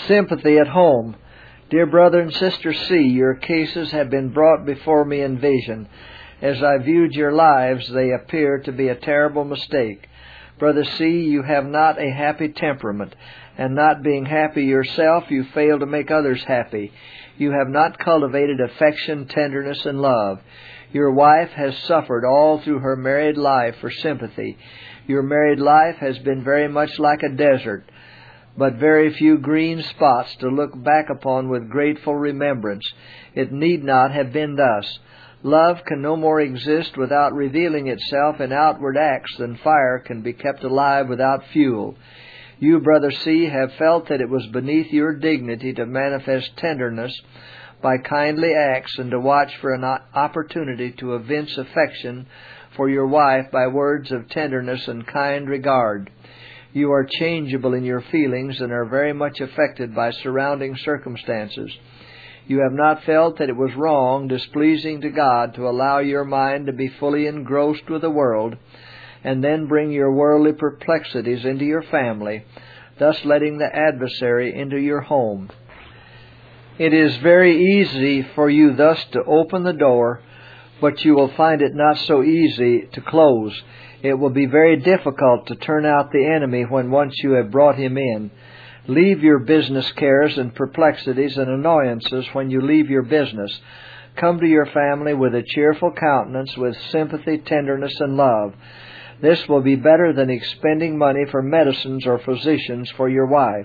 Sympathy at home. Dear brother and sister C, your cases have been brought before me in vision. As I viewed your lives, they appear to be a terrible mistake. Brother C, you have not a happy temperament, and not being happy yourself, you fail to make others happy. You have not cultivated affection, tenderness, and love. Your wife has suffered all through her married life for sympathy. Your married life has been very much like a desert, but very few green spots to look back upon with grateful remembrance. It need not have been thus. Love can no more exist without revealing itself in outward acts than fire can be kept alive without fuel. You, Brother C, have felt that it was beneath your dignity to manifest tenderness by kindly acts and to watch for an opportunity to evince affection for your wife by words of tenderness and kind regard. You are changeable in your feelings and are very much affected by surrounding circumstances. You have not felt that it was wrong, displeasing to God, to allow your mind to be fully engrossed with the world and then bring your worldly perplexities into your family, thus letting the adversary into your home. It is very easy for you thus to open the door, but you will find it not so easy to close. It will be very difficult to turn out the enemy when once you have brought him in. Leave your business cares and perplexities and annoyances when you leave your business. Come to your family with a cheerful countenance, with sympathy, tenderness, and love. This will be better than expending money for medicines or physicians for your wife.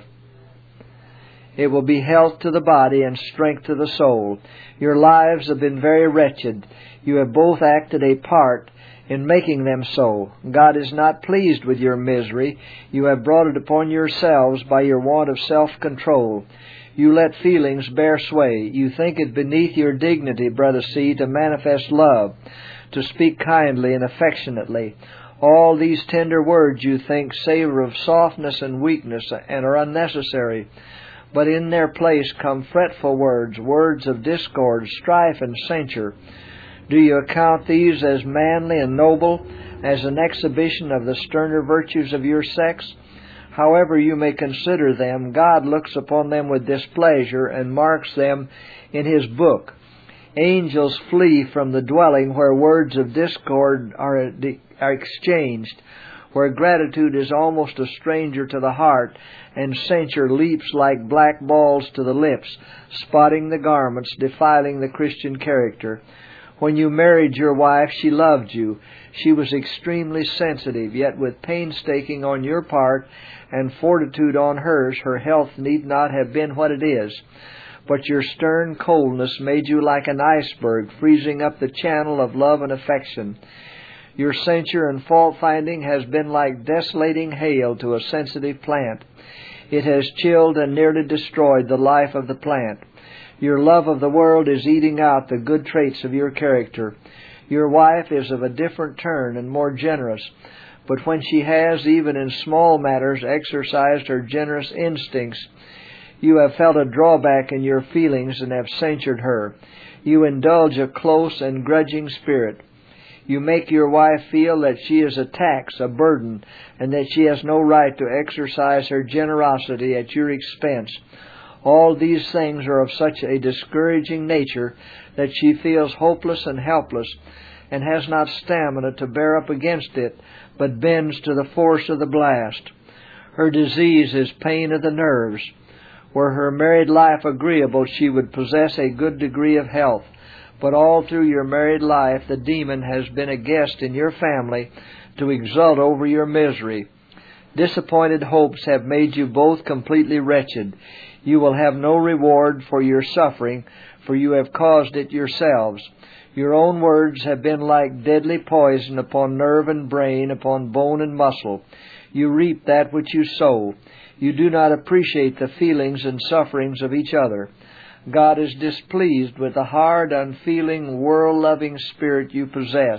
It will be health to the body and strength to the soul. Your lives have been very wretched. You have both acted a part in making them so. God is not pleased with your misery. You have brought it upon yourselves by your want of self-control. You let feelings bear sway. You think it beneath your dignity, Brother C, to manifest love, to speak kindly and affectionately. All these tender words you think savor of softness and weakness and are unnecessary. But in their place come fretful words, words of discord, strife, and censure. Do you account these as manly and noble, as an exhibition of the sterner virtues of your sex? However you may consider them, God looks upon them with displeasure and marks them in His book. Angels flee from the dwelling where words of discord are exchanged, where gratitude is almost a stranger to the heart, and censure leaps like black balls to the lips, spotting the garments, defiling the Christian character. When you married your wife, she loved you. She was extremely sensitive, yet with painstaking on your part and fortitude on hers, her health need not have been what it is. But your stern coldness made you like an iceberg, freezing up the channel of love and affection. Your censure and fault-finding has been like desolating hail to a sensitive plant. It has chilled and nearly destroyed the life of the plant. Your love of the world is eating out the good traits of your character. Your wife is of a different turn and more generous, but when she has, even in small matters, exercised her generous instincts, you have felt a drawback in your feelings and have censured her. You indulge a close and grudging spirit. You make your wife feel that she is a tax, a burden, and that she has no right to exercise her generosity at your expense. All these things are of such a discouraging nature that she feels hopeless and helpless and has not stamina to bear up against it, but bends to the force of the blast. Her disease is pain of the nerves. Were her married life agreeable, she would possess a good degree of health. But all through your married life, the demon has been a guest in your family to exult over your misery. Disappointed hopes have made you both completely wretched. You will have no reward for your suffering, for you have caused it yourselves. Your own words have been like deadly poison upon nerve and brain, upon bone and muscle. You reap that which you sow. You do not appreciate the feelings and sufferings of each other. God is displeased with the hard, unfeeling, world-loving spirit you possess.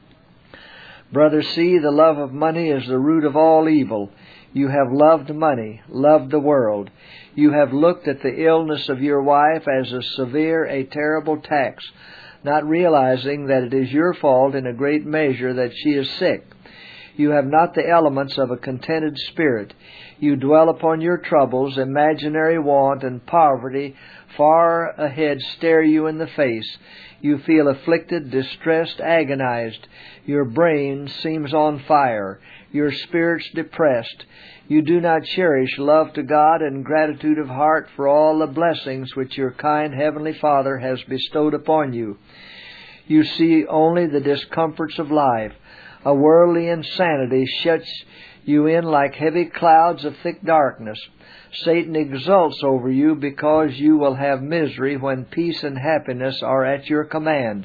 Brother C, the love of money is the root of all evil. You have loved money, loved the world. You have looked at the illness of your wife as a severe, a terrible tax, not realizing that it is your fault in a great measure that she is sick. You have not the elements of a contented spirit. You dwell upon your troubles, imaginary want and poverty far ahead stare you in the face. You feel afflicted, distressed, agonized. Your brain seems on fire. Your spirits depressed. You do not cherish love to God and gratitude of heart for all the blessings which your kind Heavenly Father has bestowed upon you. You see only the discomforts of life. A worldly insanity shuts you in like heavy clouds of thick darkness. Satan exults over you because you will have misery when peace and happiness are at your command.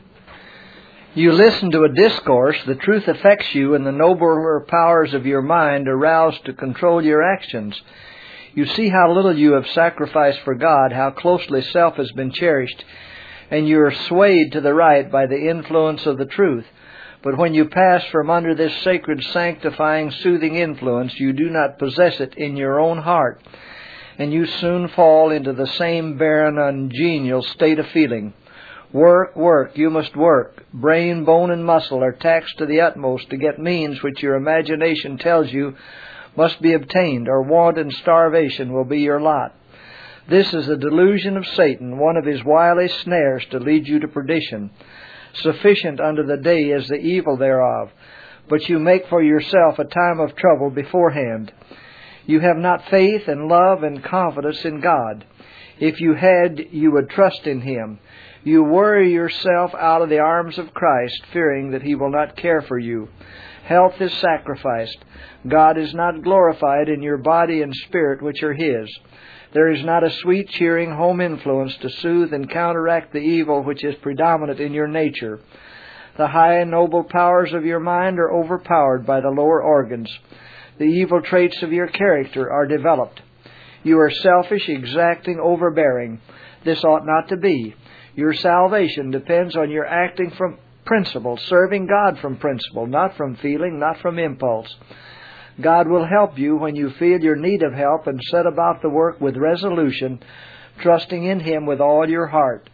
You listen to a discourse, the truth affects you, and the nobler powers of your mind are roused to control your actions. You see how little you have sacrificed for God, how closely self has been cherished, and you are swayed to the right by the influence of the truth. But when you pass from under this sacred, sanctifying, soothing influence, you do not possess it in your own heart, and you soon fall into the same barren, ungenial state of feeling. Work, work, you must work. Brain, bone, and muscle are taxed to the utmost to get means which your imagination tells you must be obtained, or want and starvation will be your lot. This is a delusion of Satan, one of his wily snares to lead you to perdition. Sufficient unto the day is the evil thereof, but you make for yourself a time of trouble beforehand. You have not faith and love and confidence in God. If you had, you would trust in Him. You worry yourself out of the arms of Christ, fearing that He will not care for you. Health is sacrificed. God is not glorified in your body and spirit, which are His. There is not a sweet, cheering home influence to soothe and counteract the evil which is predominant in your nature. The high and noble powers of your mind are overpowered by the lower organs. The evil traits of your character are developed. You are selfish, exacting, overbearing. This ought not to be. Your salvation depends on your acting from principle, serving God from principle, not from feeling, not from impulse. God will help you when you feel your need of help and set about the work with resolution, trusting in Him with all your heart.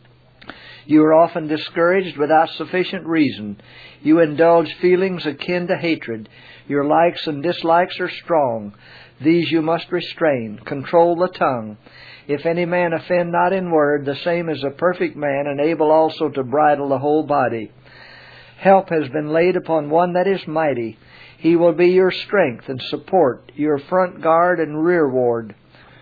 You are often discouraged without sufficient reason. You indulge feelings akin to hatred. Your likes and dislikes are strong. These you must restrain. Control the tongue. If any man offend not in word, the same is a perfect man, and able also to bridle the whole body. Help has been laid upon one that is mighty. He will be your strength and support, your front guard and rear ward.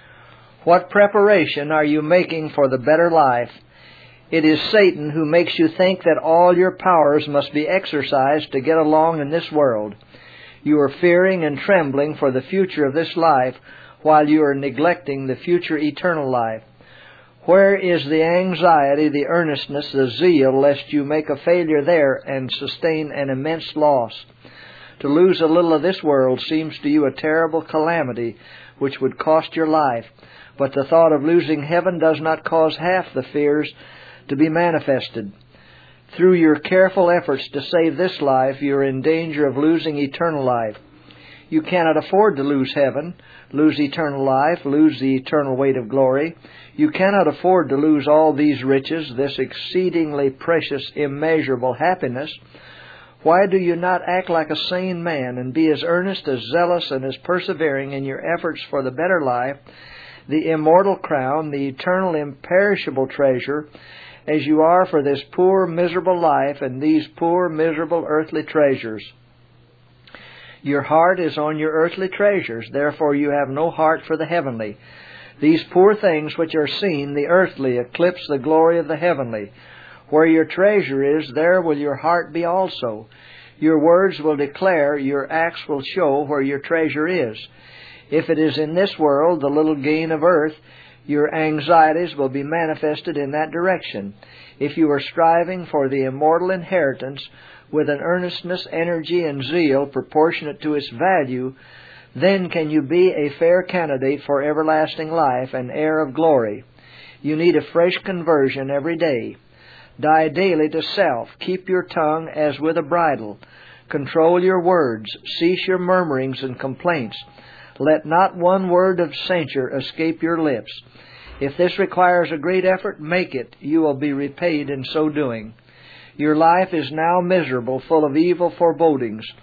What preparation are you making for the better life? It is Satan who makes you think that all your powers must be exercised to get along in this world. You are fearing and trembling for the future of this life, while you are neglecting the future eternal life. Where is the anxiety, the earnestness, the zeal, lest you make a failure there and sustain an immense loss? To lose a little of this world seems to you a terrible calamity which would cost your life, but the thought of losing heaven does not cause half the fears to be manifested. Through your careful efforts to save this life, you are in danger of losing eternal life. You cannot afford to lose heaven, lose eternal life, lose the eternal weight of glory. You cannot afford to lose all these riches, this exceedingly precious, immeasurable happiness. Why do you not act like a sane man and be as earnest, as zealous, and as persevering in your efforts for the better life, the immortal crown, the eternal, imperishable treasure, as you are for this poor, miserable life and these poor, miserable earthly treasures? Your heart is on your earthly treasures, therefore you have no heart for the heavenly. These poor things which are seen, the earthly, eclipse the glory of the heavenly. Where your treasure is, there will your heart be also. Your words will declare, your acts will show where your treasure is. If it is in this world, the little gain of earth, your anxieties will be manifested in that direction. If you are striving for the immortal inheritance with an earnestness, energy, and zeal proportionate to its value, then can you be a fair candidate for everlasting life and heir of glory. You need a fresh conversion every day. Die daily to self. Keep your tongue as with a bridle. Control your words. Cease your murmurings and complaints. Let not one word of censure escape your lips. If this requires a great effort, make it. You will be repaid in so doing. Your life is now miserable, full of evil forebodings.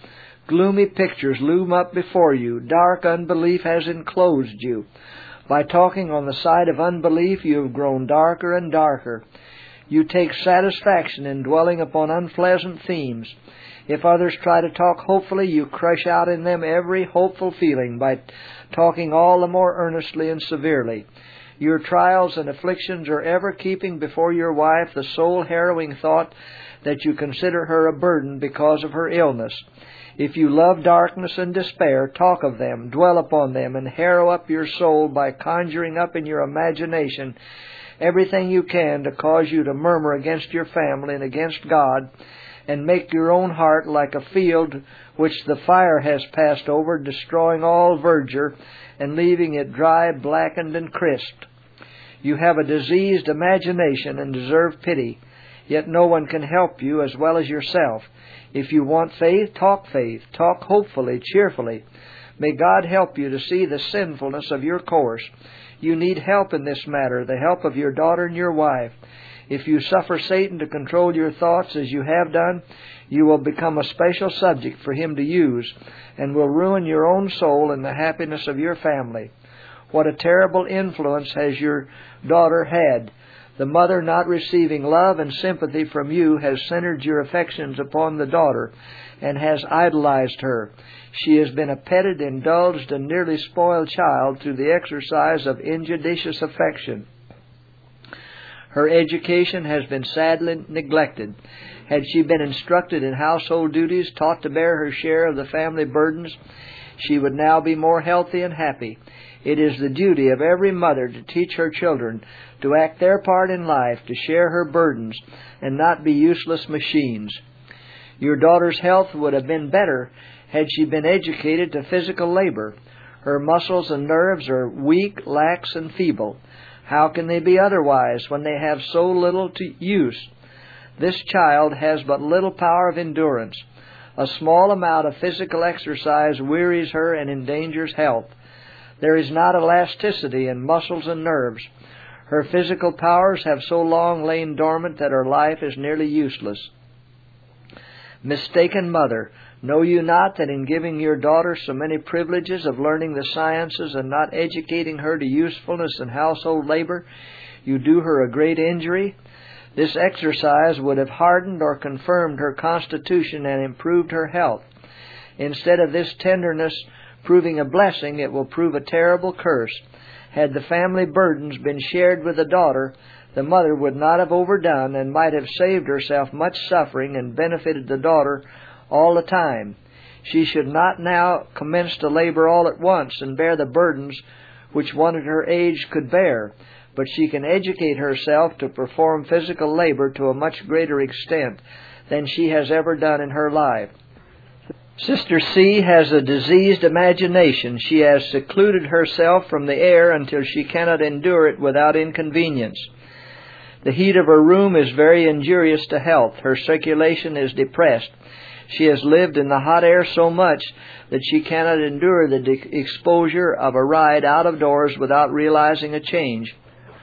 Gloomy pictures loom up before you. Dark unbelief has enclosed you. By talking on the side of unbelief, you have grown darker and darker. You take satisfaction in dwelling upon unpleasant themes. If others try to talk hopefully, you crush out in them every hopeful feeling by talking all the more earnestly and severely. Your trials and afflictions are ever keeping before your wife the soul-harrowing thought that you consider her a burden because of her illness. If you love darkness and despair, talk of them, dwell upon them, and harrow up your soul by conjuring up in your imagination everything you can to cause you to murmur against your family and against God, and make your own heart like a field which the fire has passed over, destroying all verdure and leaving it dry, blackened, and crisped. You have a diseased imagination and deserve pity, yet no one can help you as well as yourself. If you want faith, talk hopefully, cheerfully. May God help you to see the sinfulness of your course. You need help in this matter, the help of your daughter and your wife. If you suffer Satan to control your thoughts as you have done, you will become a special subject for him to use and will ruin your own soul and the happiness of your family. What a terrible influence has your daughter had. The mother, not receiving love and sympathy from you, has centered your affections upon the daughter and has idolized her. She has been a petted, indulged, and nearly spoiled child through the exercise of injudicious affection. Her education has been sadly neglected. Had she been instructed in household duties, taught to bear her share of the family burdens, she would now be more healthy and happy. It is the duty of every mother to teach her children to act their part in life, to share her burdens, and not be useless machines. Your daughter's health would have been better had she been educated to physical labor. Her muscles and nerves are weak, lax, and feeble. How can they be otherwise when they have so little to use? This child has but little power of endurance. A small amount of physical exercise wearies her and endangers health. There is not elasticity in muscles and nerves. Her physical powers have so long lain dormant that her life is nearly useless. Mistaken mother, know you not that in giving your daughter so many privileges of learning the sciences and not educating her to usefulness in household labor, you do her a great injury? This exercise would have hardened or confirmed her constitution and improved her health. Instead of this tenderness proving a blessing, it will prove a terrible curse. Had the family burdens been shared with the daughter, the mother would not have overdone and might have saved herself much suffering and benefited the daughter all the time. She should not now commence to labor all at once and bear the burdens which one at her age could bear, but she can educate herself to perform physical labor to a much greater extent than she has ever done in her life. Sister C has a diseased imagination. She has secluded herself from the air until she cannot endure it without inconvenience. The heat of her room is very injurious to health. Her circulation is depressed. She has lived in the hot air so much that she cannot endure the exposure of a ride out of doors without realizing a change.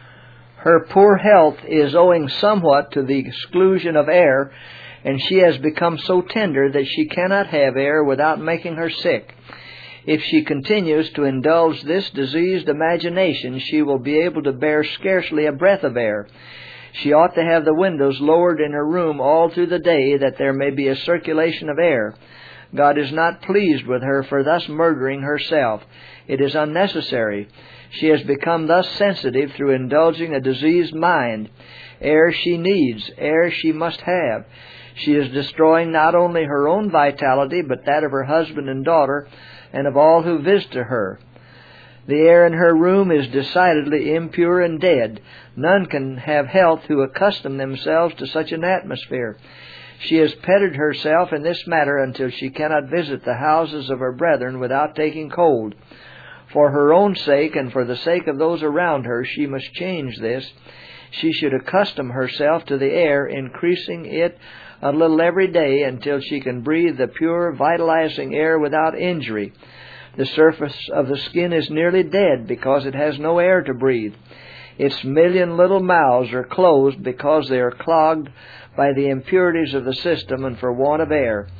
Her poor health is owing somewhat to the exclusion of air, and she has become so tender that she cannot have air without making her sick. If she continues to indulge this diseased imagination, she will be able to bear scarcely a breath of air. She ought to have the windows lowered in her room all through the day, that there may be a circulation of air. God is not pleased with her for thus murdering herself. It is unnecessary. She has become thus sensitive through indulging a diseased mind. Air she needs. Air she must have. She is destroying not only her own vitality, but that of her husband and daughter, and of all who visit her. The air in her room is decidedly impure and dead. None can have health who accustom themselves to such an atmosphere. She has petted herself in this matter until she cannot visit the houses of her brethren without taking cold. For her own sake and for the sake of those around her, she must change this. She should accustom herself to the air, increasing it a little every day until she can breathe the pure, vitalizing air without injury. The surface of the skin is nearly dead because it has no air to breathe. Its million little mouths are closed because they are clogged by the impurities of the system and for want of air.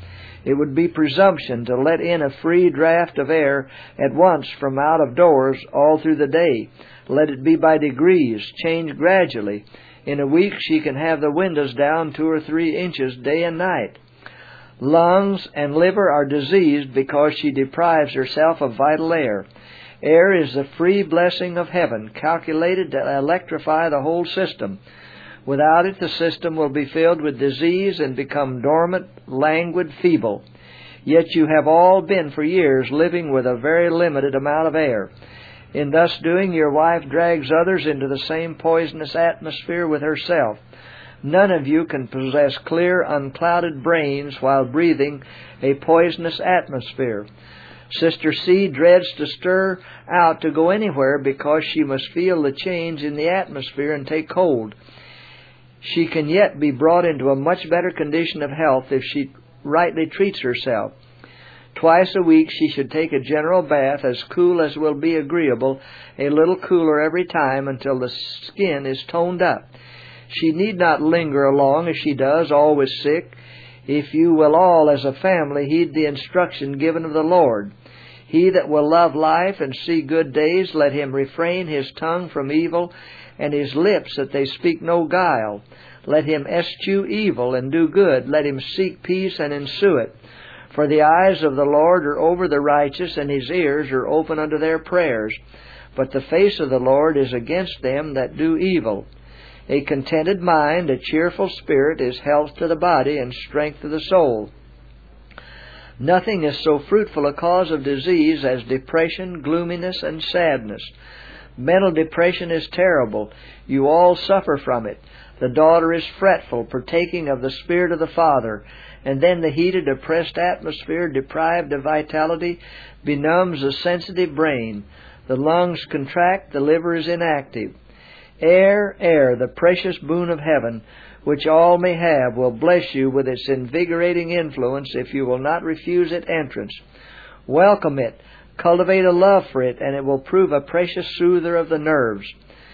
It would be presumption to let in a free draft of air at once from out of doors all through the day. Let it be by degrees, change gradually. In a week she can have the windows down 2 or 3 inches day and night. Lungs and liver are diseased because she deprives herself of vital air. Air is the free blessing of heaven, calculated to electrify the whole system. Without it, the system will be filled with disease and become dormant, languid, feeble. Yet you have all been for years living with a very limited amount of air. In thus doing, your wife drags others into the same poisonous atmosphere with herself. None of you can possess clear, unclouded brains while breathing a poisonous atmosphere. Sister C dreads to stir out to go anywhere because she must feel the change in the atmosphere and take hold. She can yet be brought into a much better condition of health if she rightly treats herself. Twice a week she should take a general bath as cool as will be agreeable, a little cooler every time until the skin is toned up. She need not linger along as she does, always sick. If you will all as a family heed the instruction given of the Lord. He that will love life and see good days, let him refrain his tongue from evil, and his lips that they speak no guile. Let him eschew evil and do good. Let him seek peace and ensue it. For the eyes of the Lord are over the righteous, and his ears are open unto their prayers. But the face of the Lord is against them that do evil. A contented mind, a cheerful spirit, is health to the body and strength to the soul. Nothing is so fruitful a cause of disease as depression, gloominess, and sadness. Mental depression is terrible. You all suffer from it. The daughter is fretful, partaking of the spirit of the father, and then the heated, oppressed atmosphere, deprived of vitality, benumbs the sensitive brain. The lungs contract, the liver is inactive. Air, the precious boon of heaven, which all may have, will bless you with its invigorating influence if you will not refuse it entrance. Welcome it, cultivate a love for it, and it will prove a precious soother of the nerves.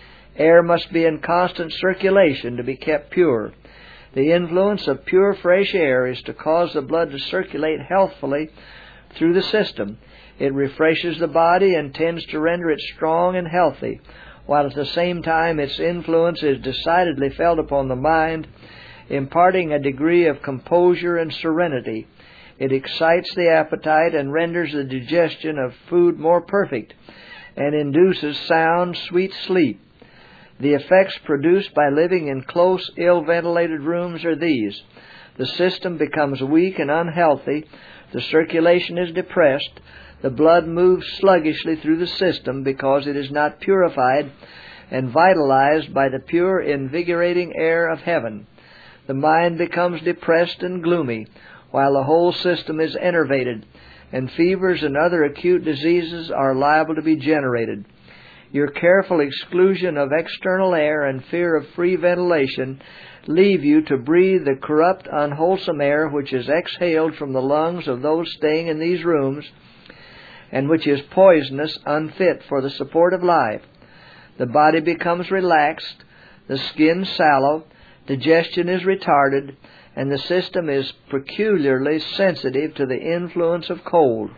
Air must be in constant circulation to be kept pure. The influence of pure, fresh air is to cause the blood to circulate healthfully through the system. It refreshes the body and tends to render it strong and healthy, while at the same time its influence is decidedly felt upon the mind, imparting a degree of composure and serenity. It excites the appetite and renders the digestion of food more perfect, and induces sound, sweet sleep. The effects produced by living in close, ill-ventilated rooms are these. The system becomes weak and unhealthy, the circulation is depressed, the blood moves sluggishly through the system because it is not purified and vitalized by the pure, invigorating air of heaven. The mind becomes depressed and gloomy, while the whole system is enervated, and fevers and other acute diseases are liable to be generated. Your careful exclusion of external air and fear of free ventilation leave you to breathe the corrupt, unwholesome air which is exhaled from the lungs of those staying in these rooms, and which is poisonous, unfit for the support of life. The body becomes relaxed, the skin sallow, digestion is retarded, and the system is peculiarly sensitive to the influence of cold.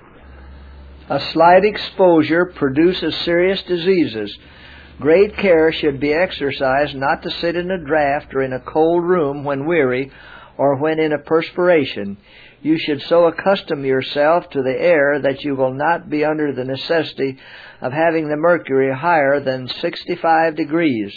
A slight exposure produces serious diseases. Great care should be exercised not to sit in a draught or in a cold room when weary or when in a perspiration. You should so accustom yourself to the air that you will not be under the necessity of having the mercury higher than 65 degrees.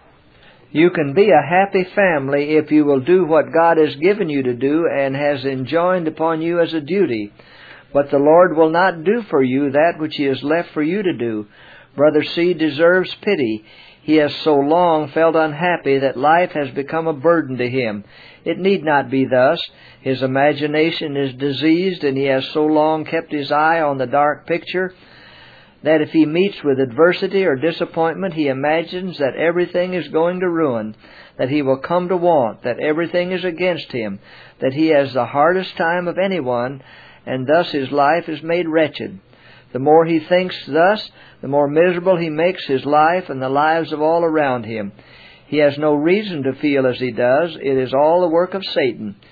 You can be a happy family if you will do what God has given you to do and has enjoined upon you as a duty. But the Lord will not do for you that which He has left for you to do. Brother C deserves pity. He has so long felt unhappy that life has become a burden to him. It need not be thus. His imagination is diseased, and he has so long kept his eye on the dark picture that if he meets with adversity or disappointment, he imagines that everything is going to ruin, that he will come to want, that everything is against him, that he has the hardest time of anyone, and thus his life is made wretched. The more he thinks thus, the more miserable he makes his life and the lives of all around him. He has no reason to feel as he does. It is all the work of Satan.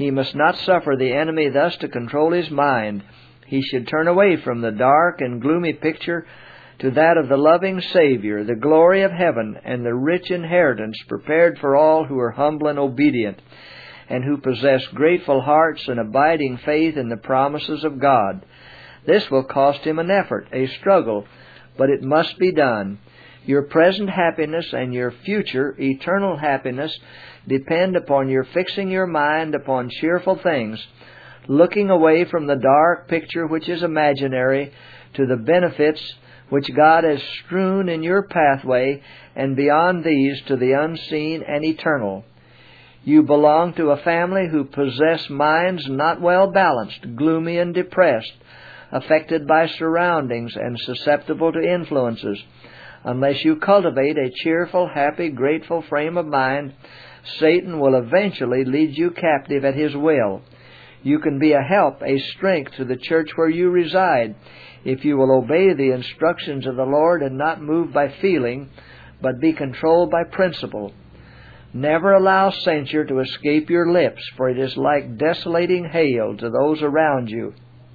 He must not suffer the enemy thus to control his mind. He should turn away from the dark and gloomy picture to that of the loving Savior, the glory of heaven, and the rich inheritance prepared for all who are humble and obedient, and who possess grateful hearts and abiding faith in the promises of God. This will cost him an effort, a struggle, but it must be done. Your present happiness and your future eternal happiness depend upon your fixing your mind upon cheerful things, looking away from the dark picture which is imaginary to the benefits which God has strewn in your pathway, and beyond these to the unseen and eternal. You belong to a family who possess minds not well balanced, gloomy and depressed, affected by surroundings and susceptible to influences. Unless you cultivate a cheerful, happy, grateful frame of mind, Satan will eventually lead you captive at his will. You can be a help, a strength to the church where you reside, if you will obey the instructions of the Lord and not move by feeling, but be controlled by principle. Never allow censure to escape your lips, for it is like desolating hail to those around you.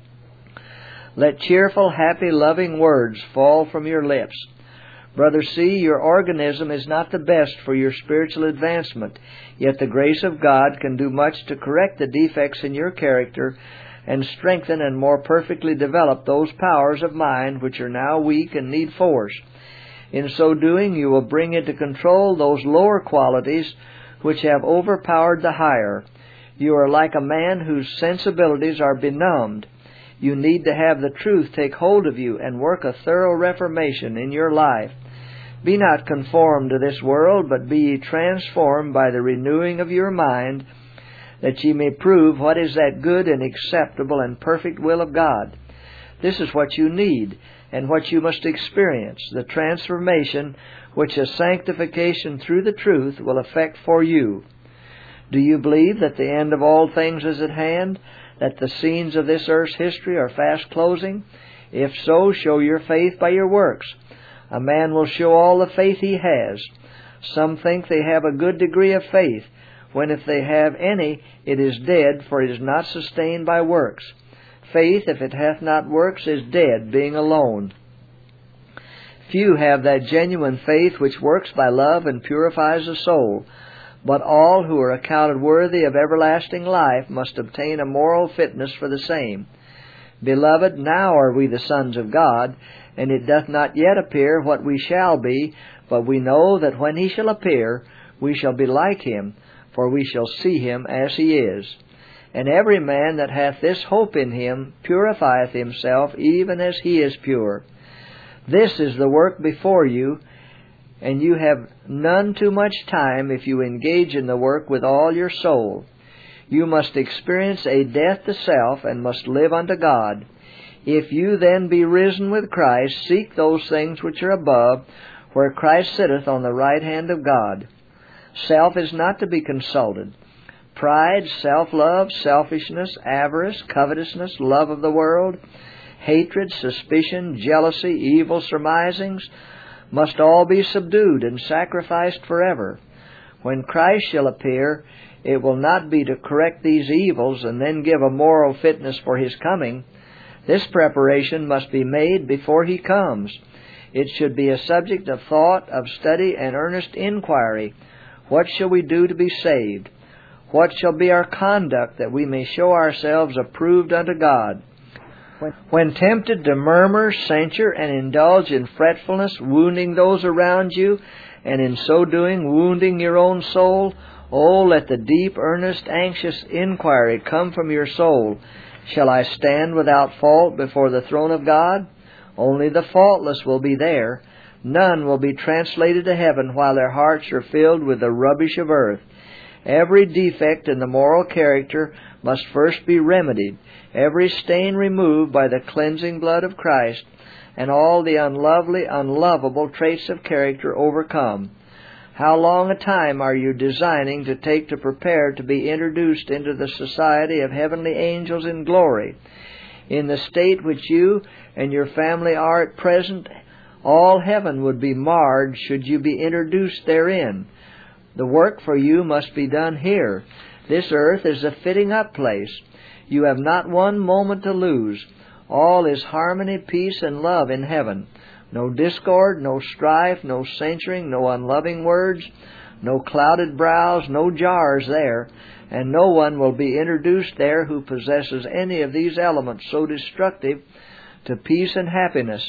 Let cheerful, happy, loving words fall from your lips. Brother C., your organism is not the best for your spiritual advancement, yet the grace of God can do much to correct the defects in your character and strengthen and more perfectly develop those powers of mind which are now weak and need force. In so doing, you will bring into control those lower qualities which have overpowered the higher. You are like a man whose sensibilities are benumbed. You need to have the truth take hold of you and work a thorough reformation in your life. Be not conformed to this world, but be ye transformed by the renewing of your mind, that ye may prove what is that good and acceptable and perfect will of God. This is what you need, and what you must experience, the transformation which a sanctification through the truth will effect for you. Do you believe that the end of all things is at hand, that the scenes of this earth's history are fast closing? If so, show your faith by your works. A man will show all the faith he has. Some think they have a good degree of faith, when if they have any, it is dead, for it is not sustained by works. Faith, if it hath not works, is dead, being alone. Few have that genuine faith which works by love and purifies the soul, but all who are accounted worthy of everlasting life must obtain a moral fitness for the same. Beloved, now are we the sons of God, and it doth not yet appear what we shall be, but we know that when he shall appear, we shall be like him, for we shall see him as he is. And every man that hath this hope in him purifieth himself even as he is pure. This is the work before you, and you have none too much time if you engage in the work with all your soul. You must experience a death to self, and must live unto God. If you then be risen with Christ, seek those things which are above, where Christ sitteth on the right hand of God. Self is not to be consulted. Pride, self-love, selfishness, avarice, covetousness, love of the world, hatred, suspicion, jealousy, evil surmisings, must all be subdued and sacrificed forever. When Christ shall appear, it will not be to correct these evils and then give a moral fitness for his coming. This preparation must be made before he comes. It should be a subject of thought, of study, and earnest inquiry. What shall we do to be saved? What shall be our conduct, that we may show ourselves approved unto God? When tempted to murmur, censure, and indulge in fretfulness, wounding those around you, and in so doing wounding your own soul, oh, let the deep, earnest, anxious inquiry come from your soul, shall I stand without fault before the throne of God? Only the faultless will be there. None will be translated to heaven while their hearts are filled with the rubbish of earth. Every defect in the moral character must first be remedied, every stain removed by the cleansing blood of Christ, and all the unlovely, unlovable traits of character overcome. How long a time are you designing to take to prepare to be introduced into the society of heavenly angels in glory? In the state which you and your family are at present, all heaven would be marred should you be introduced therein. The work for you must be done here. This earth is a fitting-up place. You have not one moment to lose. All is harmony, peace, and love in heaven. No discord, no strife, no censuring, no unloving words, no clouded brows, no jars there, and no one will be introduced there who possesses any of these elements so destructive to peace and happiness.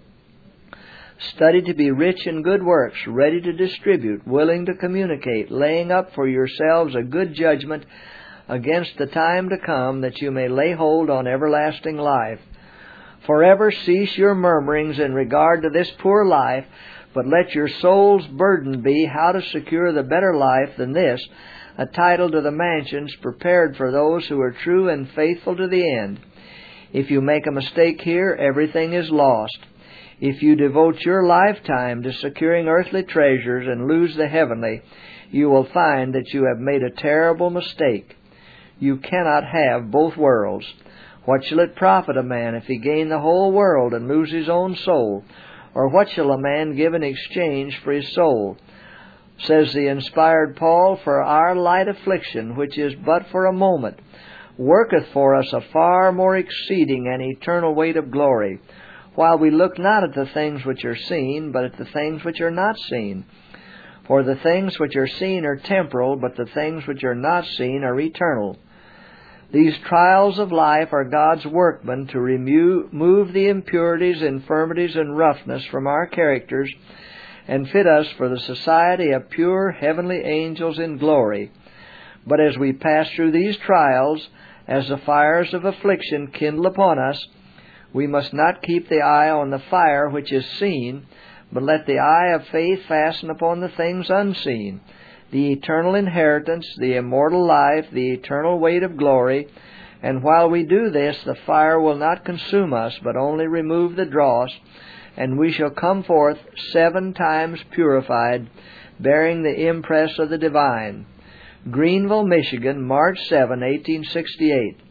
Study to be rich in good works, ready to distribute, willing to communicate, laying up for yourselves a good judgment against the time to come, that you may lay hold on everlasting life. Forever cease your murmurings in regard to this poor life, but let your soul's burden be how to secure the better life than this, a title to the mansions prepared for those who are true and faithful to the end. If you make a mistake here, everything is lost. If you devote your lifetime to securing earthly treasures and lose the heavenly, you will find that you have made a terrible mistake. You cannot have both worlds. What shall it profit a man if he gain the whole world and lose his own soul? Or what shall a man give in exchange for his soul? Says the inspired Paul, for our light affliction, which is but for a moment, worketh for us a far more exceeding and eternal weight of glory, while we look not at the things which are seen, but at the things which are not seen. For the things which are seen are temporal, but the things which are not seen are eternal. These trials of life are God's workmen to remove the impurities, infirmities, and roughness from our characters and fit us for the society of pure heavenly angels in glory. But as we pass through these trials, as the fires of affliction kindle upon us, we must not keep the eye on the fire which is seen, but let the eye of faith fasten upon the things unseen, the eternal inheritance, the immortal life, the eternal weight of glory. And while we do this, the fire will not consume us, but only remove the dross, and we shall come forth 7 times purified, bearing the impress of the divine. Greenville, Michigan, March 7, 1868.